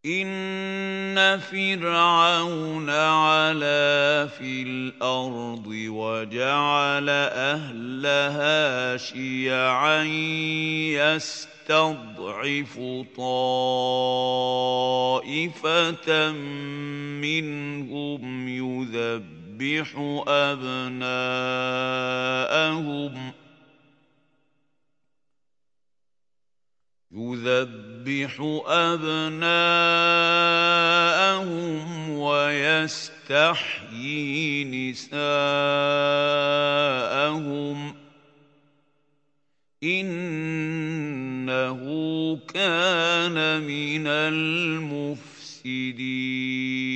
إِنَّ فِرْعَوْنَ عَلَا فِي الْأَرْضِ وَجَعَلَ أَهْلَهَا شِيَعًا يَسْتَضْعِفُ طَائِفَةً مِّنْهُمْ يُذَبِّحُ أَبْنَاءَهُمْ وَيَسْتَحْيِي نِسَاءَهُمْ ۚ إِنَّهُ كَانَ مِنَ الْمُفْسِدِينَ